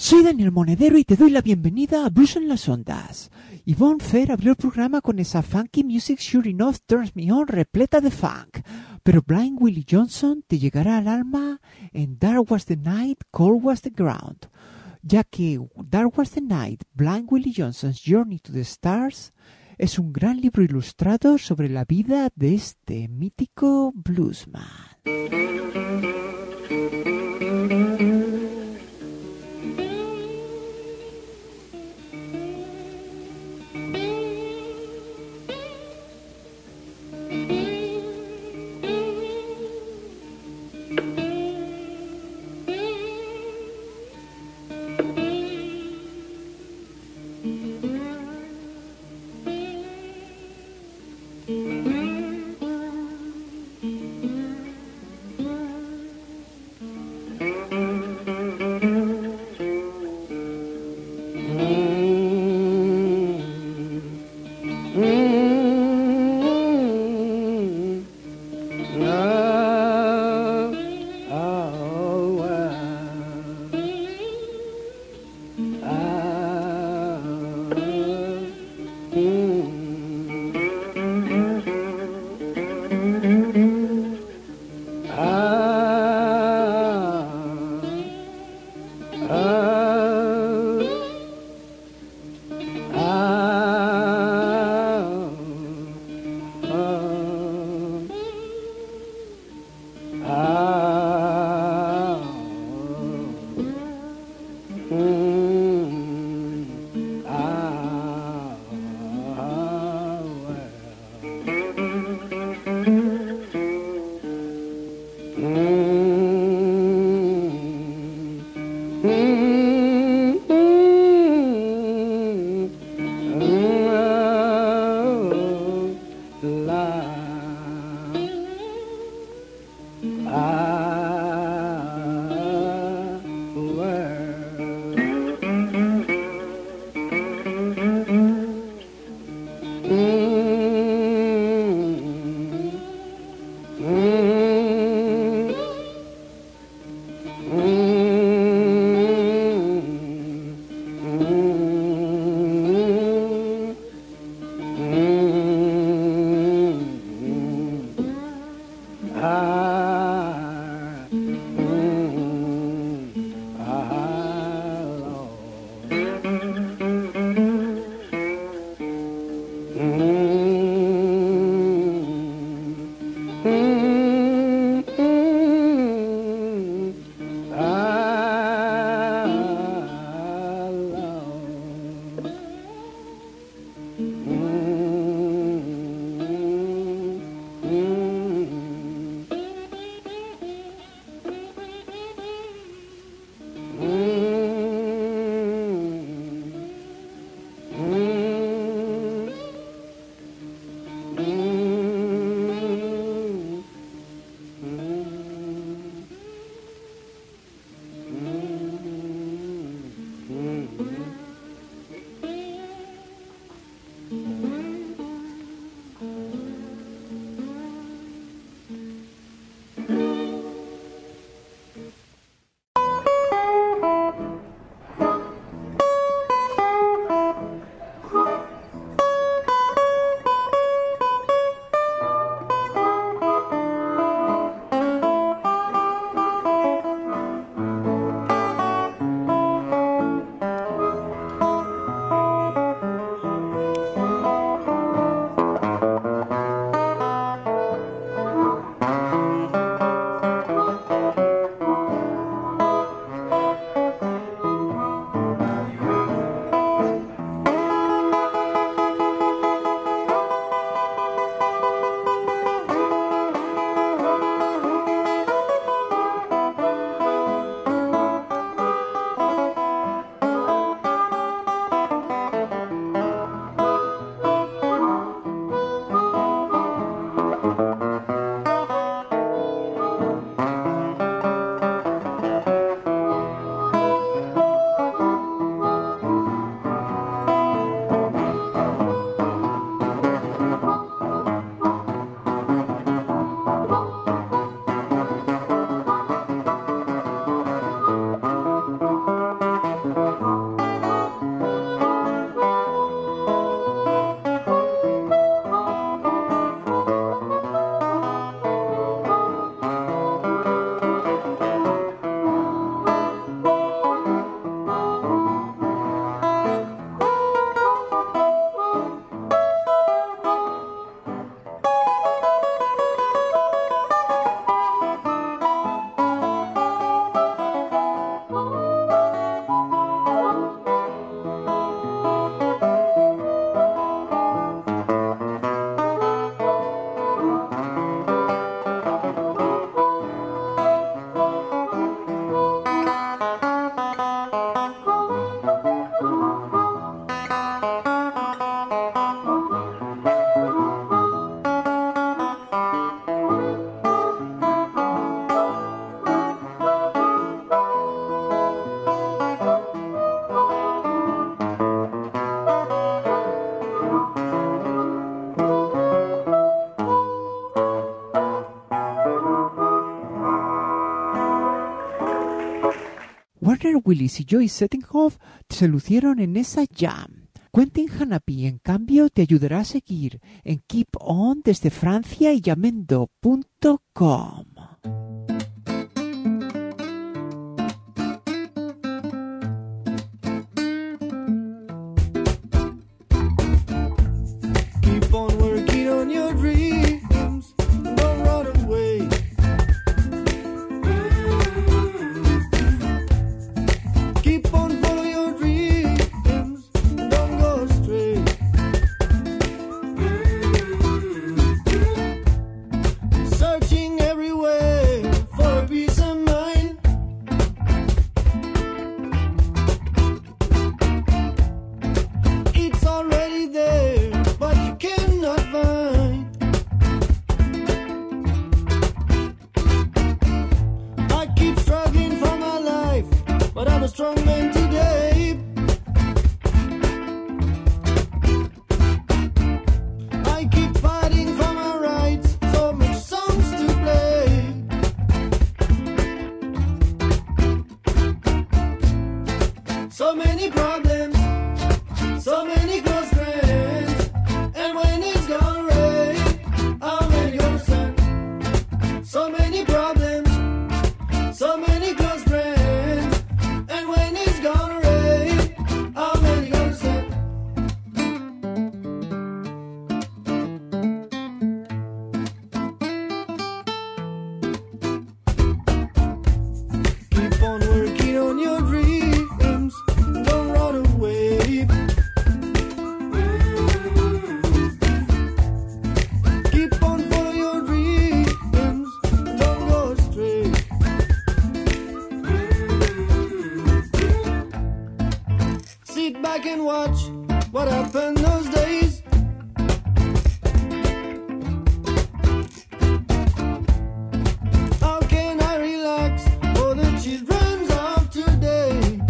Soy Daniel Monedero y te doy la bienvenida a Blues en las Ondas. Yvonne Fair abrió el programa con esa Funky Music Sure Enough Turns Me On repleta de funk, pero Blind Willie Johnson te llegará al alma en Dark Was the Night, Cold Was the Ground, ya que Dark Was the Night, Blind Willie Johnson's Journey to the Stars es un gran libro ilustrado sobre la vida de este mítico bluesman. Warner Willis y Joyce Settinghoff se lucieron en esa jam. Quentin Hanapi, en cambio, te ayudará a seguir en Keep On desde Francia y Yamendo.com. Keep on working on your dreams, don't run away. Keep on following your dreams, don't go astray. Searching everywhere for peace of mind. It's already there, but you cannot find. I keep struggling for my life, but I'm a strong man today. I keep fighting for my rights, so much songs to play. So many problems, so many close friends, and when it's gonna rain, how many gonna stand? So many problems, so many close friends, and when it's gonna rain, how many gonna stand? Keep on working on your dreams, don't run away. Keep on following your dreams, don't go astray. Sit back and watch what happened those days. How can I relax for the children of today?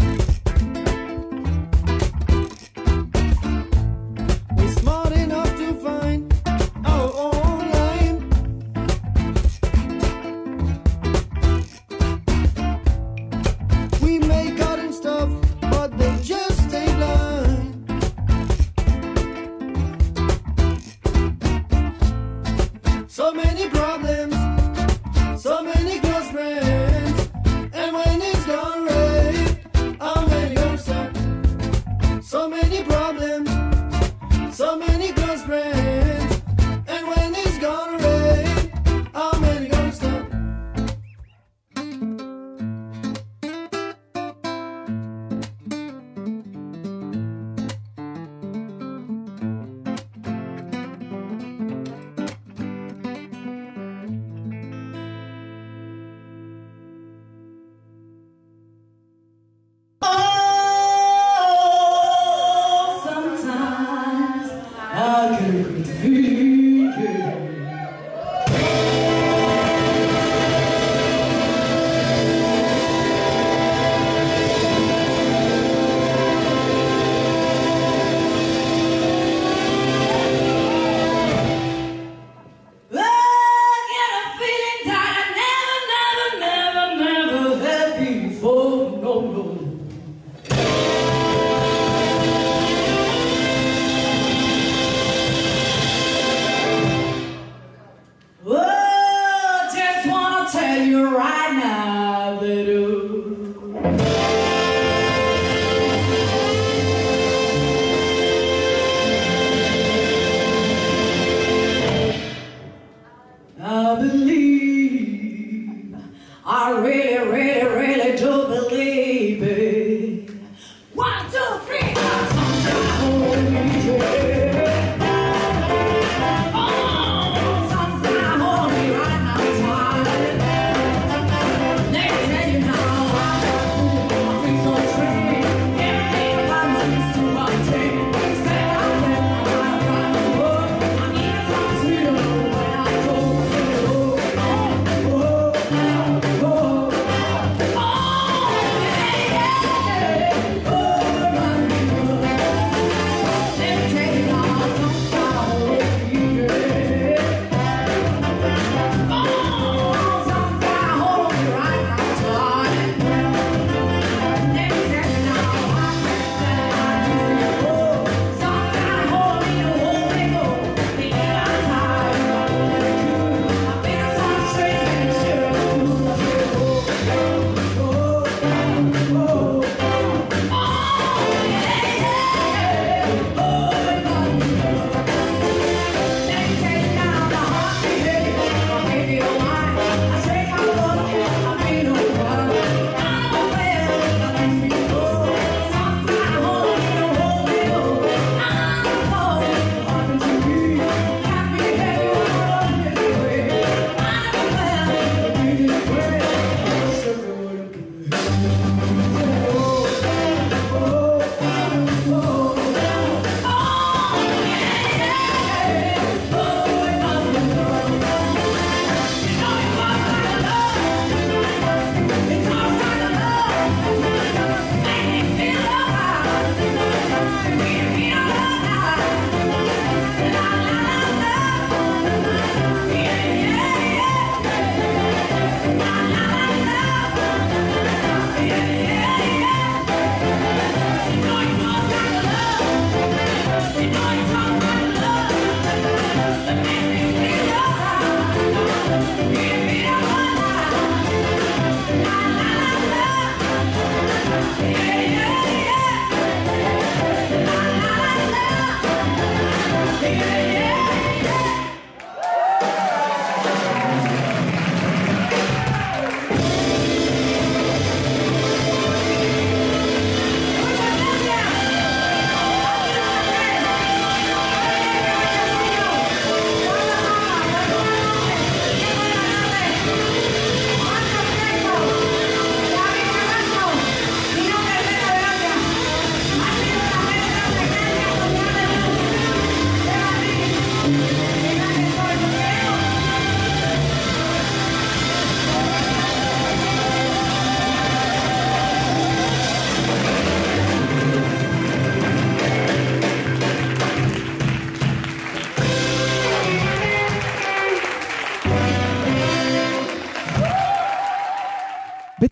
We're smart enough to find our own line. We make art and stuff, but they just stay blind.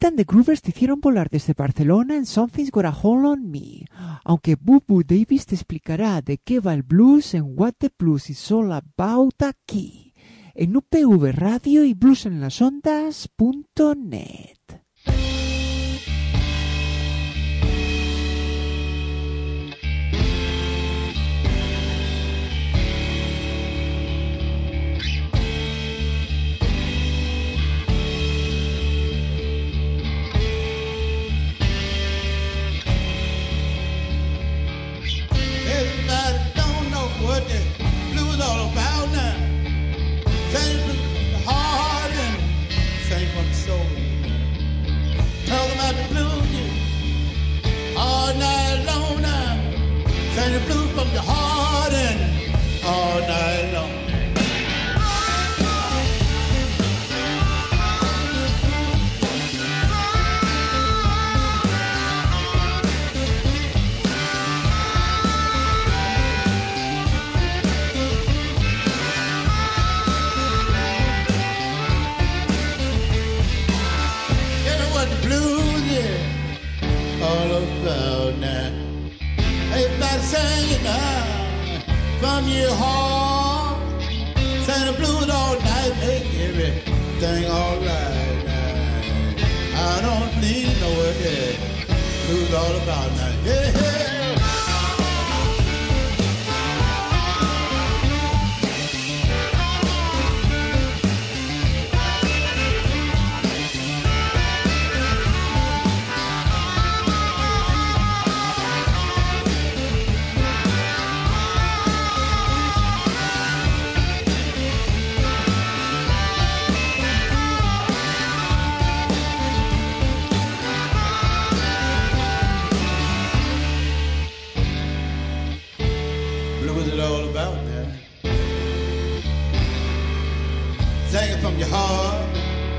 Pete and the Groovers te hicieron volar desde Barcelona en Something's Got a Hold on Me, aunque Boo Boo Davis te explicará de qué va el blues en What the Blues is All About aquí, en UPV Radio y bluesenlasondas.net. The blues from your heart and all night long. You know what the blues is all about now. Everybody singing from your heart, sing the blues all night, make everything alright. I don't need no what that blues all about now. Yeah, yeah. Sing it from your heart,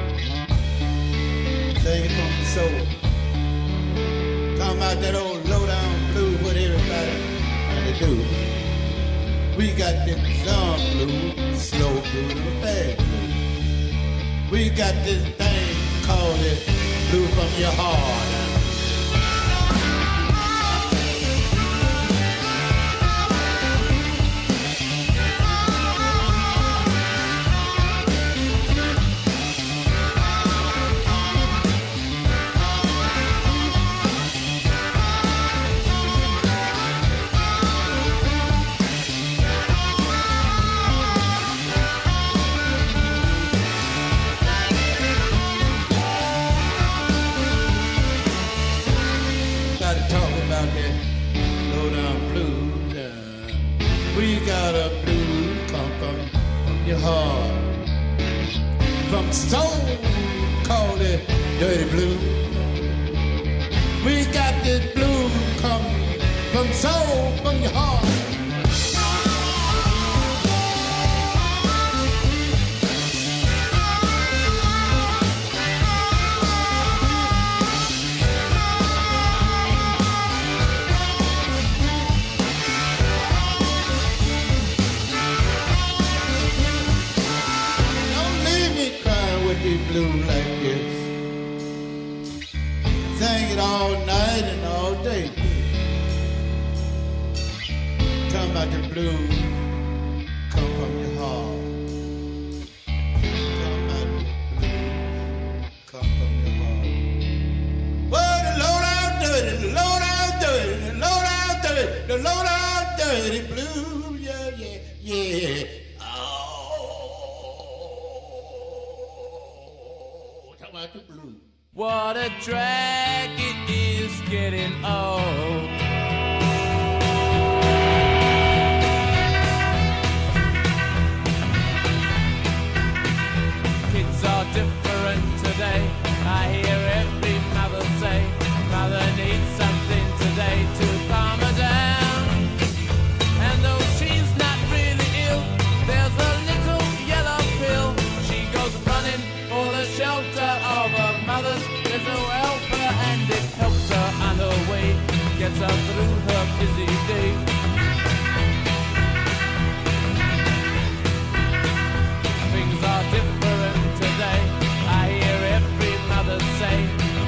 sing it from your soul. Talking about that old low-down blues, what everybody and they do. We got this some blues, slow blues and a fast blues. We got this thing called it blues from your heart. We got a blues come from your heart, from soul, called it dirty blue. We got this blues come from soul, from your heart. Blue like this, sing it all night and all day. Talking about the blues come from your heart. Talking about the blues come from your heart. Well, the low down dirty, the low down dirty, the low down dirty, the low down dirty blues, yeah, yeah, yeah. What a drag it is getting old. Kids are different today. I hear every mother say, mother needs something today to calm her down. And though she's not really ill, there's a little yellow pill. She goes running for the shelter of her mother's little helper, and it helps her on her way, gets her through her busy day. Things are different today. I hear every mother say,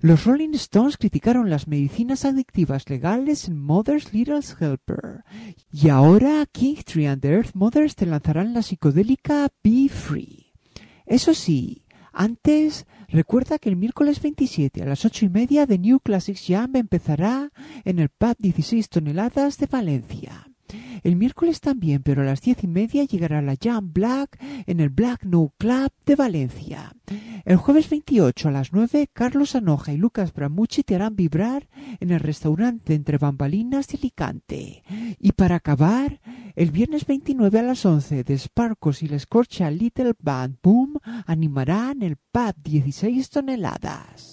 Los Rolling Stones criticaron las medicinas adictivas legales en Mother's Little Helper. Y ahora King Tree and the Earth Mothers te lanzarán la psicodélica Be Free. Eso sí, antes, recuerda que el miércoles 27 a las 8:30 The New Classics Jam empezará en el pub 16 toneladas de Valencia. El miércoles también, pero a las 10:30 llegará la Jam Black en el Black No Club de Valencia. El jueves 28 a las 9, Carlos Anoja y Lucas Bramucci te harán vibrar en el restaurante Entre Bambalinas de Alicante. Y para acabar, el viernes 29 a las 11, The Sparkles y la Scorcha Little Band Boom animarán el pub 16 toneladas.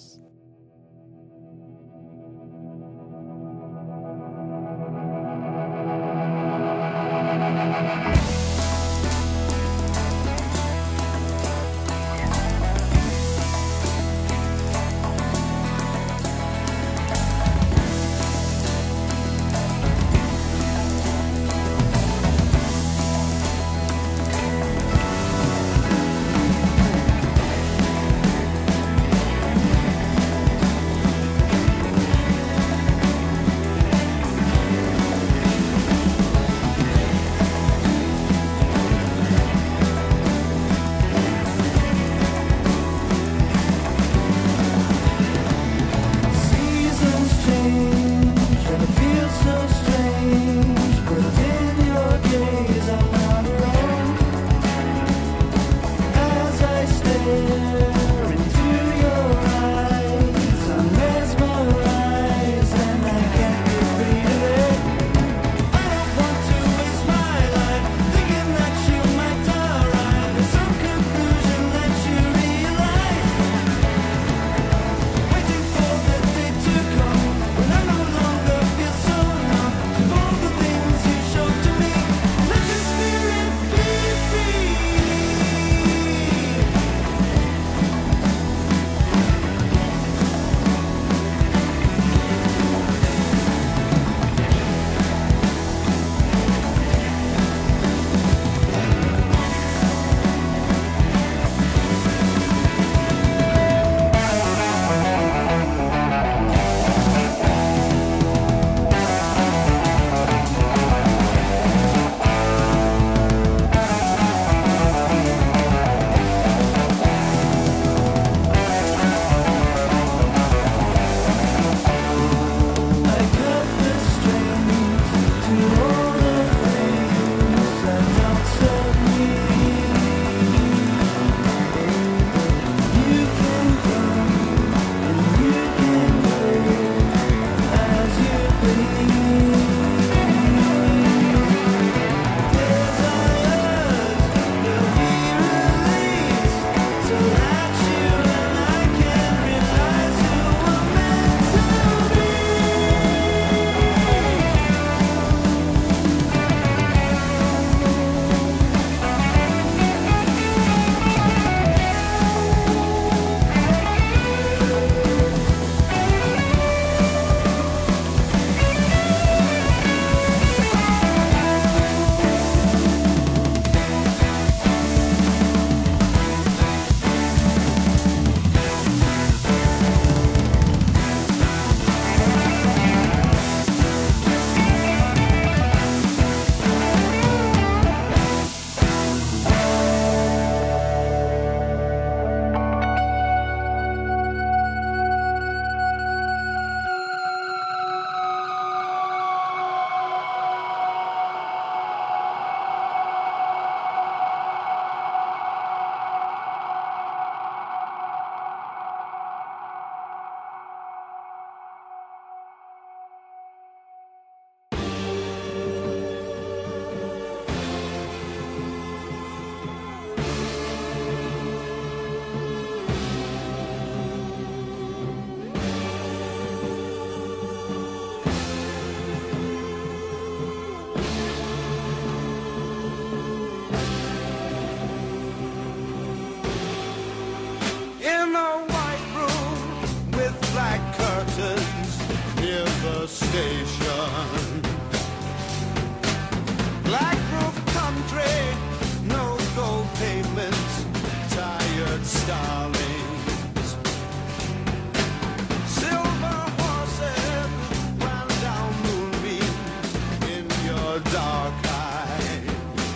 your dark eyes.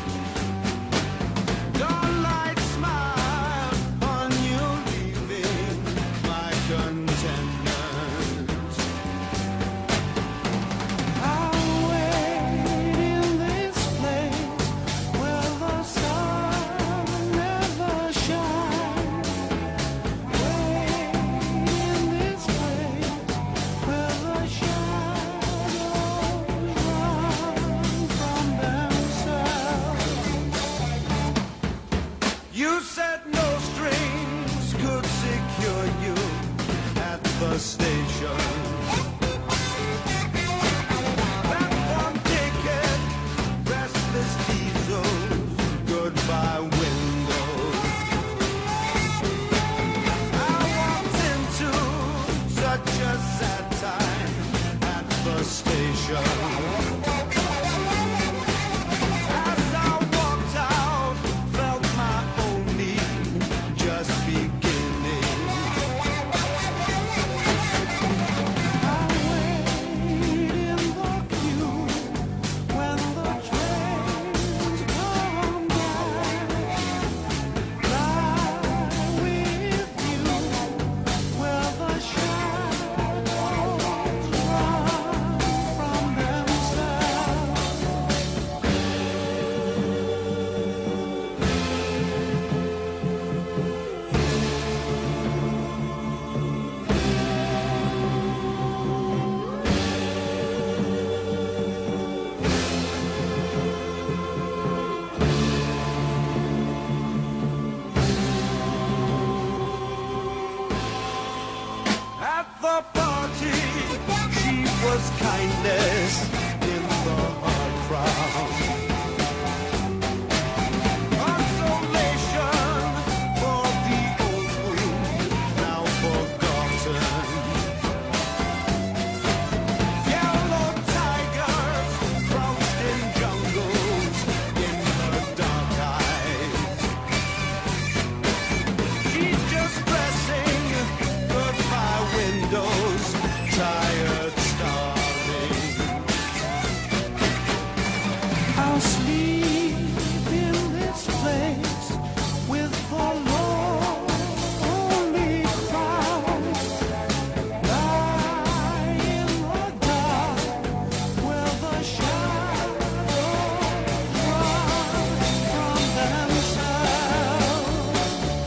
Dawnlight smile on you leaving my contentment. I'll wait in this place where the sun never shines. Wait in this place where the shadows run from themselves. You said no strings could secure you at the station. Platform ticket, restless diesels, goodbye windows. I walked into such a sad time at the station. As I walked out, felt my own need just beginning. I wait in the queue when the trains come back. Lie with you where the shadows run from themselves. At the party, she was kindness in the hard crowd. Consolation for the old wound now forgotten. Yellow tigers crouched in jungles in her dark eyes. She's just dressing goodbye windows, tired, starving. I'll sleep in this place with the lonely crowd. Lie in the dark where the shadows run from themselves.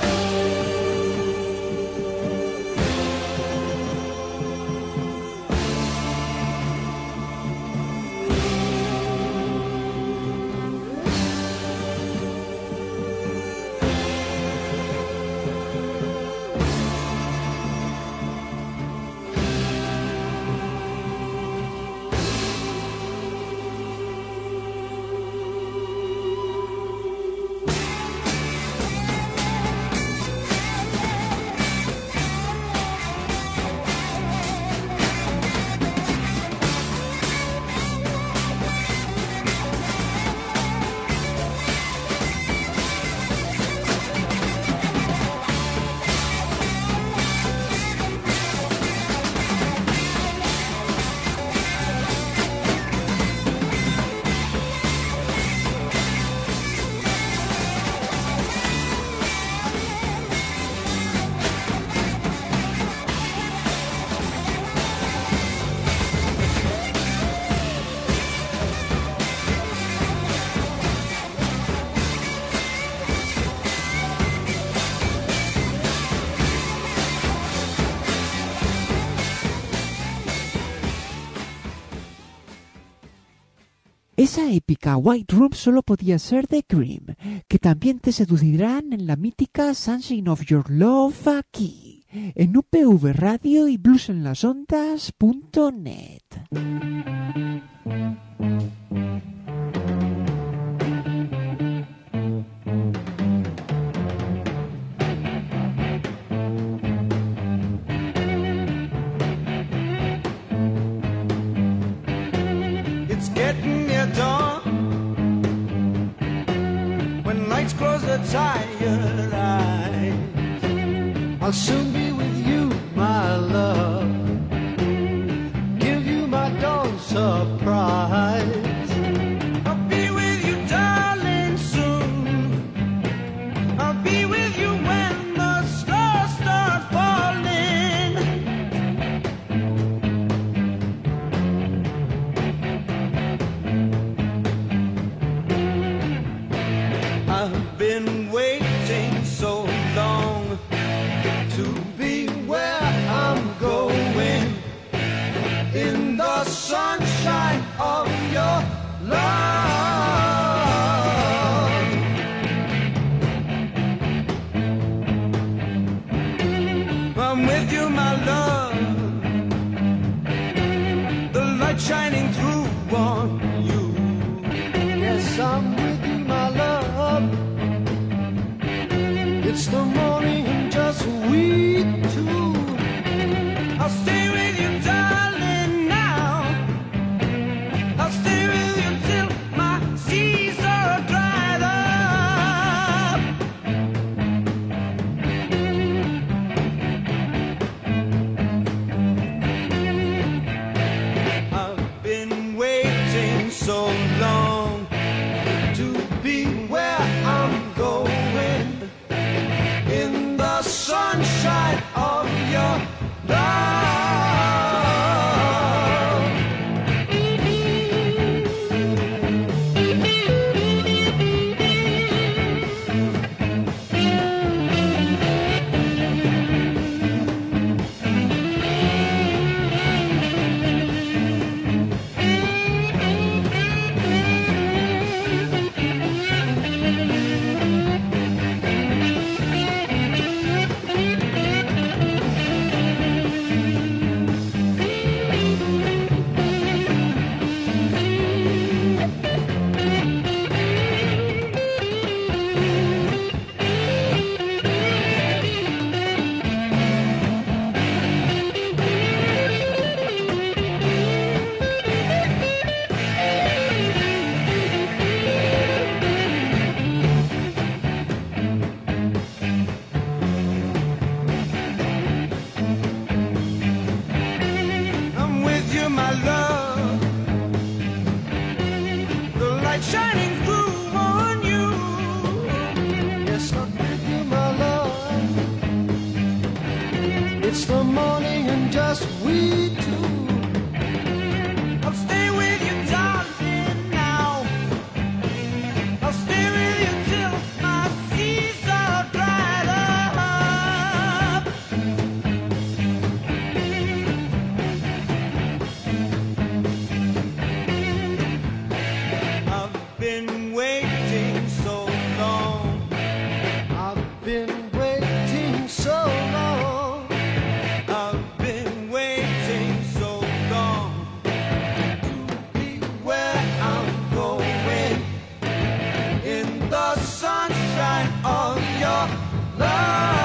Esa épica White Room solo podía ser de Cream, que también te seducirán en la mítica Sunshine of Your Love aquí, en UPV Radio y bluesenlasondas.net. It's getting near dawn when nights close their tired eyes. I'll soon be with you, my love. Give you my dawn surprise. It's the morning and just we two. I'll stay with you, darling, now. I'll stay with you till my seas are dried up. I've been waiting so long to be where I'm going, in the sunshine of your love. I'm with you, my love. The light shining through on you. Yes, I'm with you, my love. It's the morning and just we two. I'll stay with you, darling, now. I'll stay with you till my seas are dried up. I've been waiting so long. I've been waiting so long. I've been waiting so long to be where I'm going, in the sunshine of your love.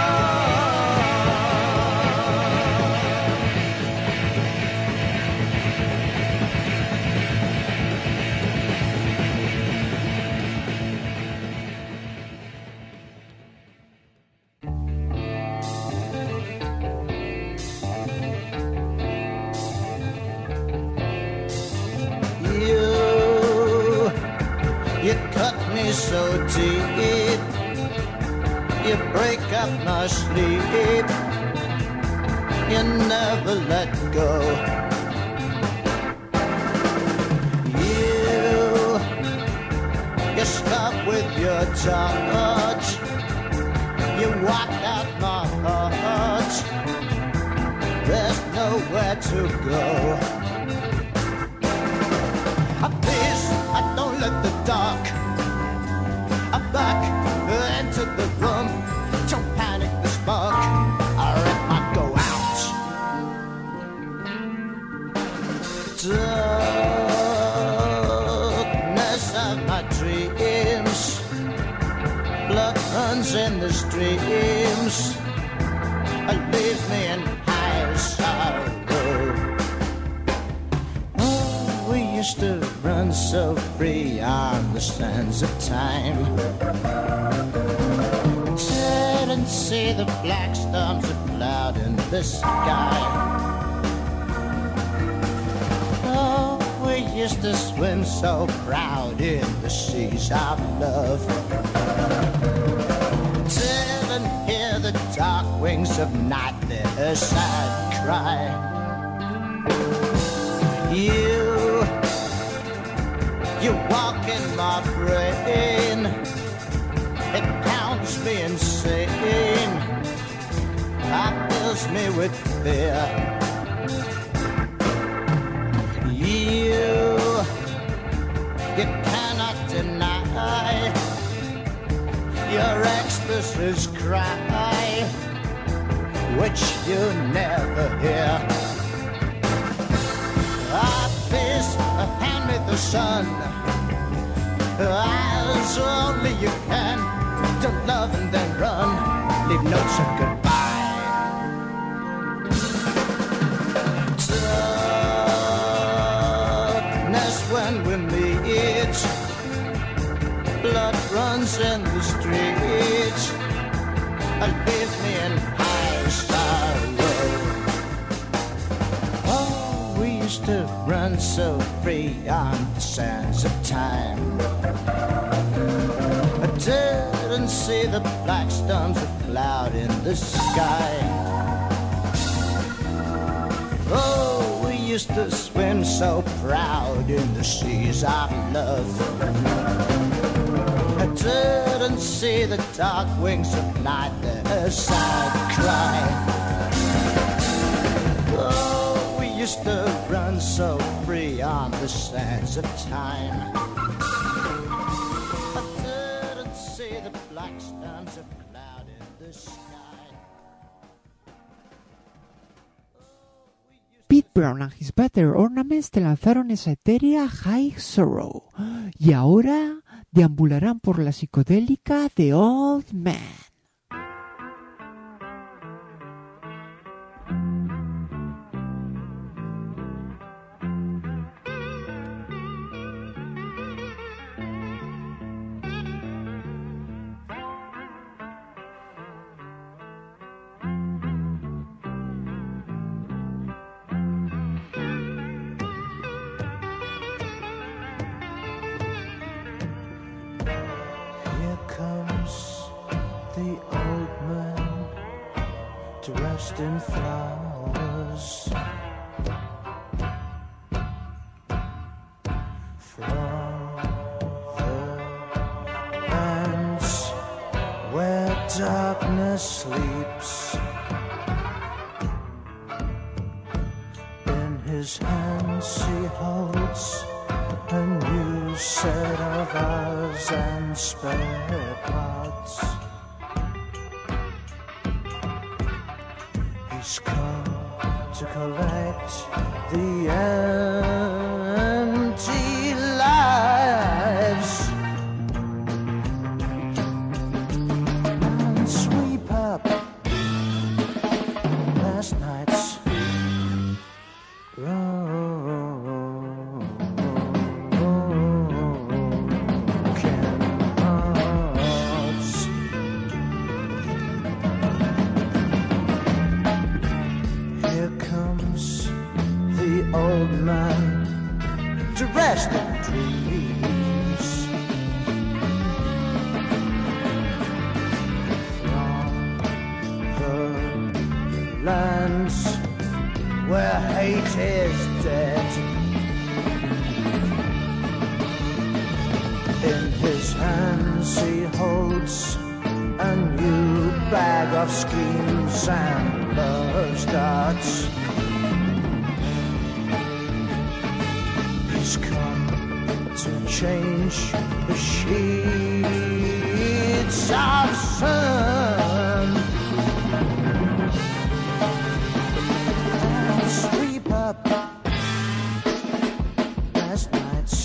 You cut me so deep, you break up my sleep, you never let go. You stop with your touch, you walk out my heart, there's nowhere to go. Please, I don't let the dark back into the room. Don't panic the spark, or it might go out. Darkness of my dreams, blood runs in the streams, leave me in high sorrow. We used to run so free on the sands of time. Didn't see the black storms of cloud in the sky. Oh, we used to swim so proud in the seas of love. Didn't hear the dark wings of night, their sad cry. You walk in my brain, it pounds me insane, it fills me with fear. You cannot deny your ecstasy's cry, which you never hear. Please hand me the sun, as only you can. Don't love and then run, leave notes of goodbye. Darkness when we meet, blood runs in the streets, leave me in high sorrow. Oh, we used to run so free on the sands of time. I didn't see the black storms of cloud in the sky. Oh, we used to swim so proud in the seas of love. I didn't see the dark wings of night as I'd cry. Oh, we used to run so free on the sands of time. I didn't see the black storms of cloud in the sky. Pete Brown and His Better Ornaments te lanzaron esa etérea High Sorrow y ahora deambularán por la psicodélica The Old Man. Dressed in flowers from the lands where darkness sleeps. In his hands he holds a new set of eyes and spare parts. He's come to collect the empty lives and sweep up last night's old man to rest in dreams from the lands where hate is dead. In his hands he holds a new bag of schemes and love starts. He's come to change the sheets of sun and sweep up last night's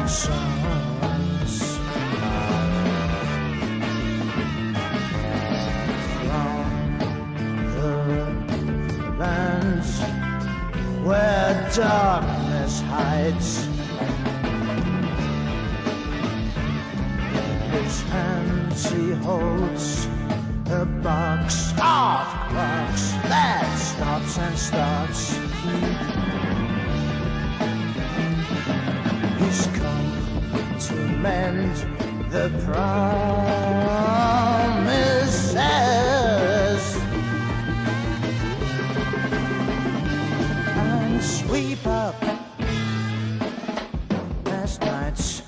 and sons. From the lands where darkness hides, in his hands he holds a box of clocks that stops and starts. He's come to mend the promises and sweep up last night's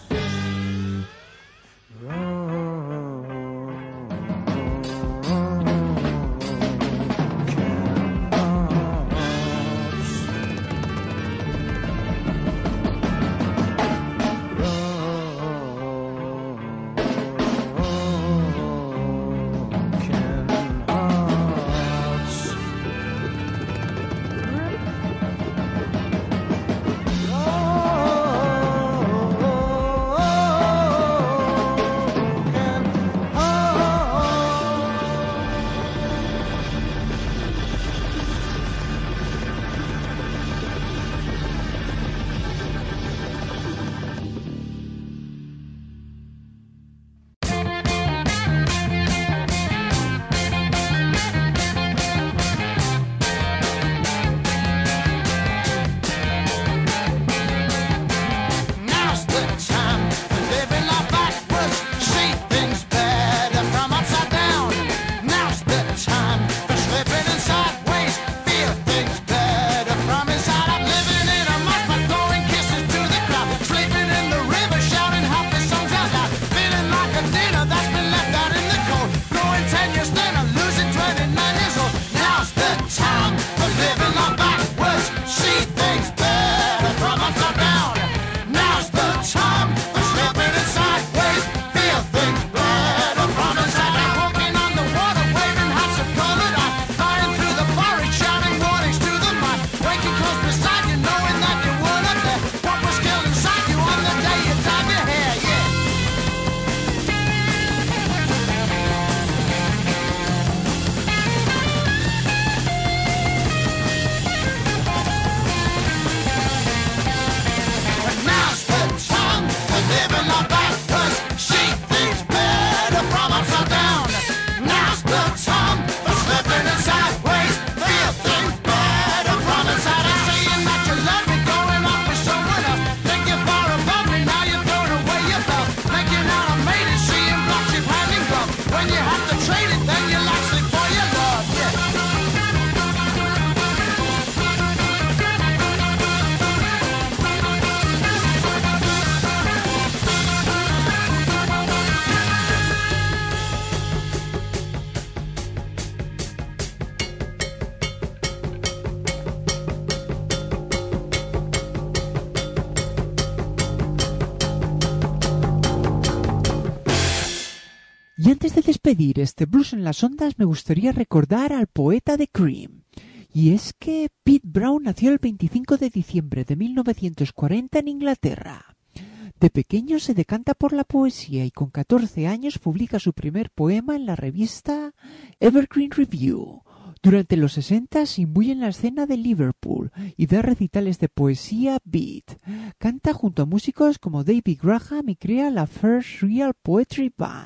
Y antes de despedir este Blues en las Ondas, me gustaría recordar al poeta de Cream. Y es que Pete Brown nació el 25 de diciembre de 1940 en Inglaterra. De pequeño se decanta por la poesía y con 14 años publica su primer poema en la revista Evergreen Review. Durante los 60 se imbuye en la escena de Liverpool y da recitales de poesía beat. Canta junto a músicos como David Graham y crea la First Real Poetry Band.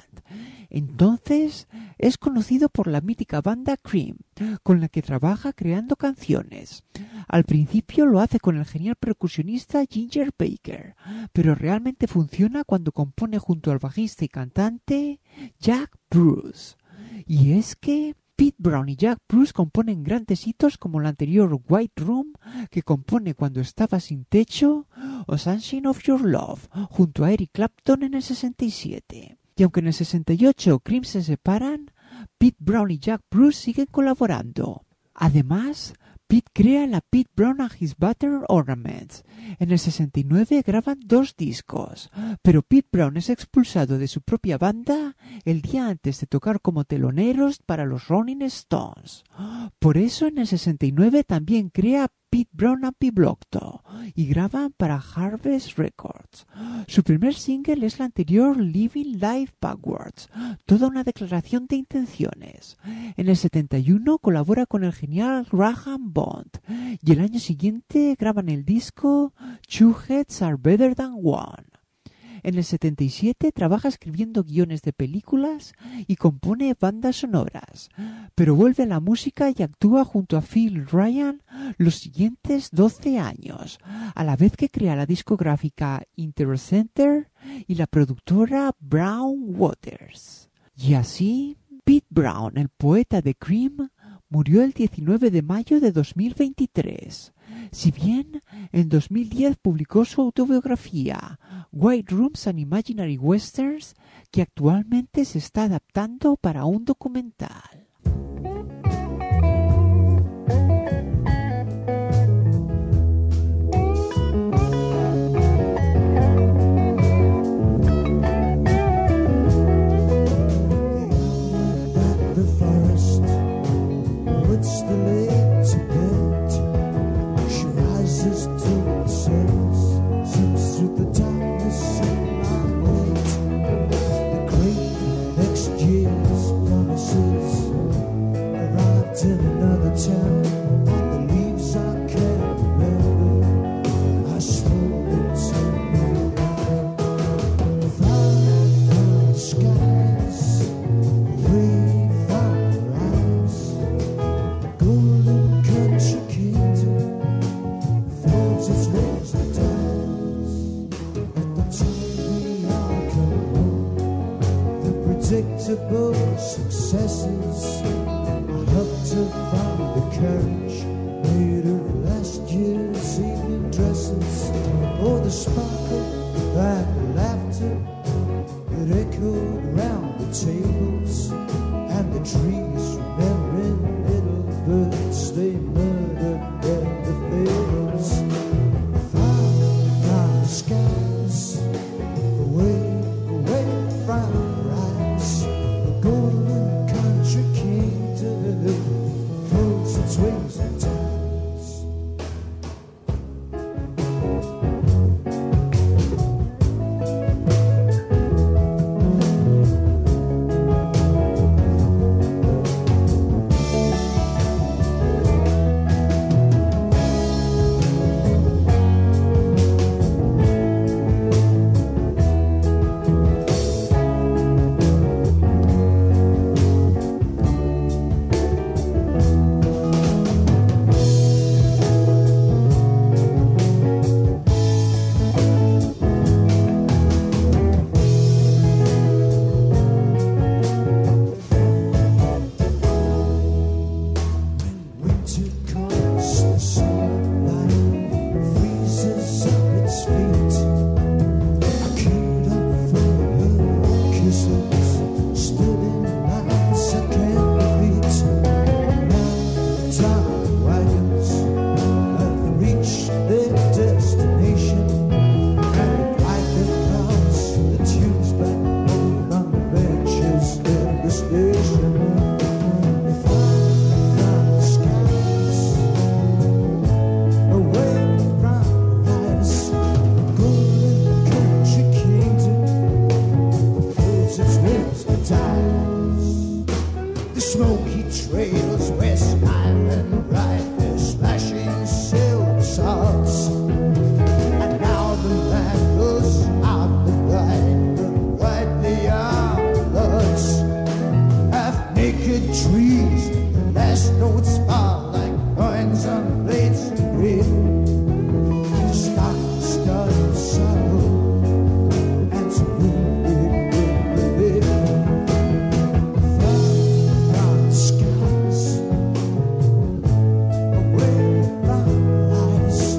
Entonces es conocido por la mítica banda Cream, con la que trabaja creando canciones. Al principio lo hace con el genial percusionista Ginger Baker, pero realmente funciona cuando compone junto al bajista y cantante Jack Bruce. Y es que Pete Brown y Jack Bruce componen grandes hitos como el anterior White Room, que compone cuando estaba sin techo, o Sunshine of Your Love, junto a Eric Clapton en el 67. Y aunque en el 68 Cream se separan, Pete Brown y Jack Bruce siguen colaborando. Además, Pete crea la Pete Brown and His Butter Ornaments. En el 69 graban 2 discos, pero Pete Brown es expulsado de su propia banda el día antes de tocar como teloneros para los Rolling Stones. Por eso en el 69 también crea Pete Brown and P. Blockto y graban para Harvest Records. Records. Su primer single es la anterior Living Life Backwards, toda una declaración de intenciones. En el 71 colabora con el genial Graham Bond y el año siguiente graban el disco Two Heads Are Better Than One. En el 77 trabaja escribiendo guiones de películas y compone bandas sonoras, pero vuelve a la música y actúa junto a Phil Ryan los siguientes 12 años, a la vez que crea la discográfica Interest Center y la productora Brown Waters. Y así, Pete Brown, el poeta de Cream, murió el 19 de mayo de 2023. Si bien en 2010 publicó su autobiografía White Rooms and Imaginary Westerns, que actualmente se está adaptando para un documental. Successes, I hope to find the courage made of last year's evening dresses, or the sparkle and the laughter that echoed round the tables, and the trees remembering little birds they murdered in the fields. Far the skies, away, away from golden country kingdom floats its wings and tides.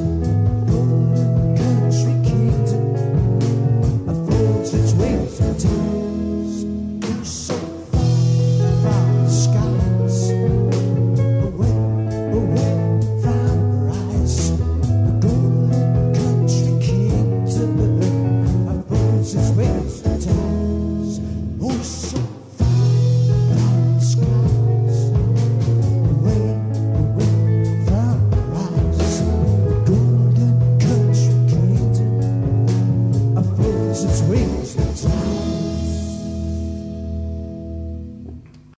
Sometimes